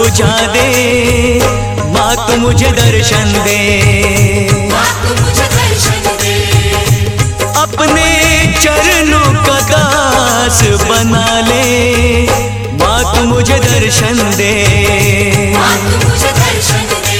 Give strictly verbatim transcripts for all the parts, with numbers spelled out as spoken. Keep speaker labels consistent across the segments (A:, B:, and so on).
A: बुझा दे, माँ तू मुझे दर्शन दे,
B: माँ तू मुझे दर्शन दे।
A: अपने चरणों का दास बना ले, माँ तू मुझे दर्शन दे,
B: माँ तू मुझे दर्शन दे।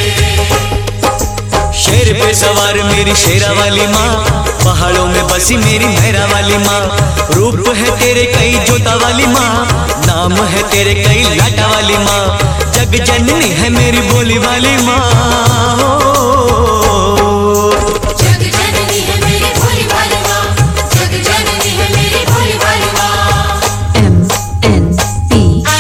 A: शेर पे सवार मेरी शेरा वाली माँ, पहाड़ों में बसी मेरी मेहरा वाली माँ, रूप है तेरे कई जोता वाली माँ, नाम है तेरे कई लाटा वाली माँ, जग जननी है मेरी बोली वाली माँ।
B: जग जननी है मेरी भोली भाली माँ, जग जननी है मेरी भोली भाली माँ।
C: M N P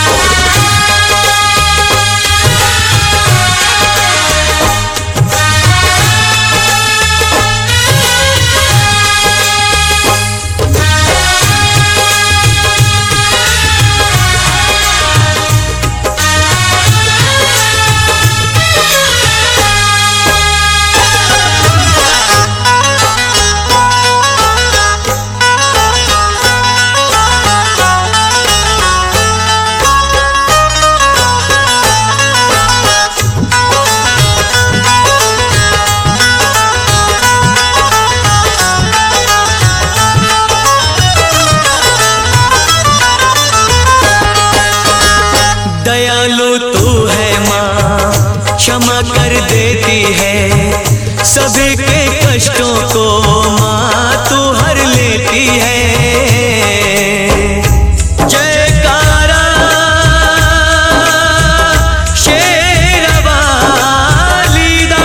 A: दयालु तू है माँ, क्षमा कर देती है, सभी के कष्टों को माँ तू हर लेती है। जयकारा शेरवाली दा,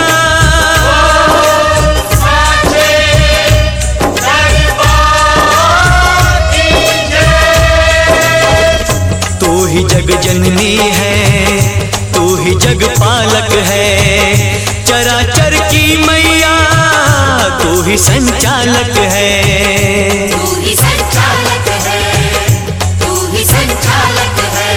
A: तू ही जग जननी है, तू ही जग पालक है, चराचर की मैया तू ही संचालक है।
B: तू ही संचालक है, तू ही संचालक है।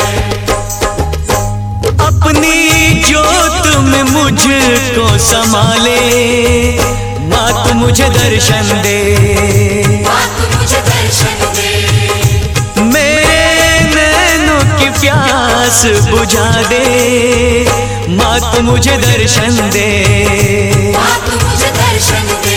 A: अपनी जोत में मुझको संभाले, माँ तू मुझे दर्शन दे,
B: माँ तू मुझे दर्शन दे।
A: मेरे नैनों की प्यास बुझा दे, माँ तू मुझे दर्शन दे।
B: माँ तू मुझे दर्शन दे।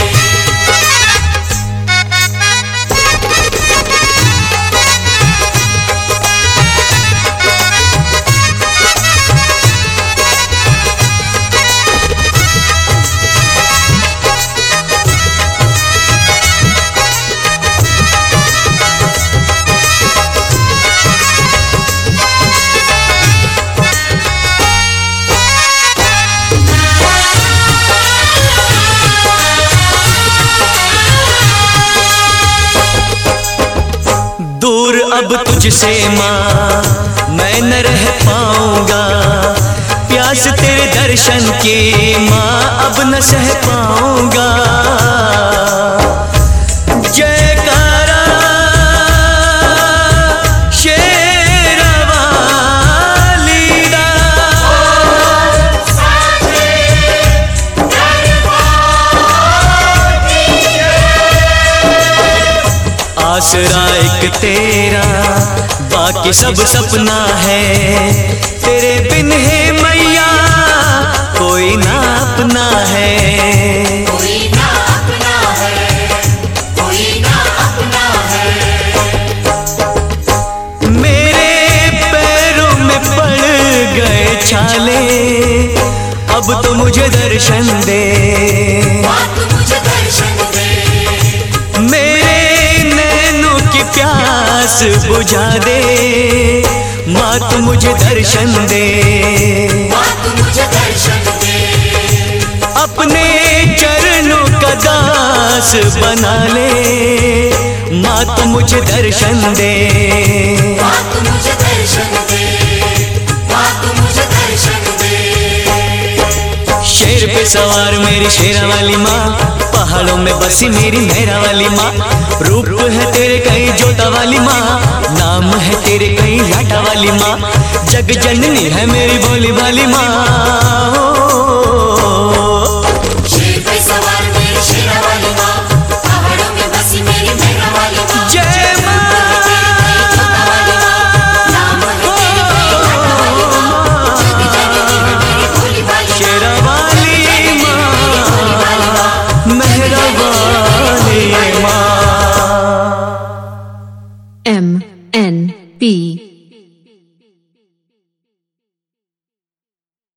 A: दूर अब तुझसे माँ मैं न रह पाऊंगा, प्यास तेरे दर्शन की माँ अब न सह पाऊंगा। जयकारा शेरवाली दा, आसरा एक तेरा बाकी सब सपना है, तेरे बिन है मैया कोई ना अपना है।
B: कोई ना अपना है, कोई ना अपना है।
A: मेरे पैरों में पड़ गए छाले, अब तो मुझे दर्शन दे,
B: माँ तू मुझे दर्शन दे।
A: मेरे नैनों की प्यास बुझा दे, माँ तू मुझे दर्शन दे।
B: माँ तू मुझे दर्शन दे।
A: अपने चरणों का दास बना ले, माँ तू मुझे दर्शन दे।
B: माँ तू मुझे दर्शन दे। माँ तू मुझे दर्शन दे।
A: शेर पे सवार मेरी शेरा वाली माँ, पहाड़ों में बसी मेरी मेहरा वाली माँ, रूप है तेरे कई जोता वाली माँ, नाम है तेरे कई लाटा वाली माँ, जग जननी है मेरी बोली वाली माँ।
B: शेर पे सवार मेरी शेरा वाली माँ, पहाड़ों में बसी मेरी मेहरा वाली माँ,
A: जय माँ।
B: नाम है तेरे कई जोता वाली माँ, नाम है तेरे कई लाटा वाली माँ।
C: M N P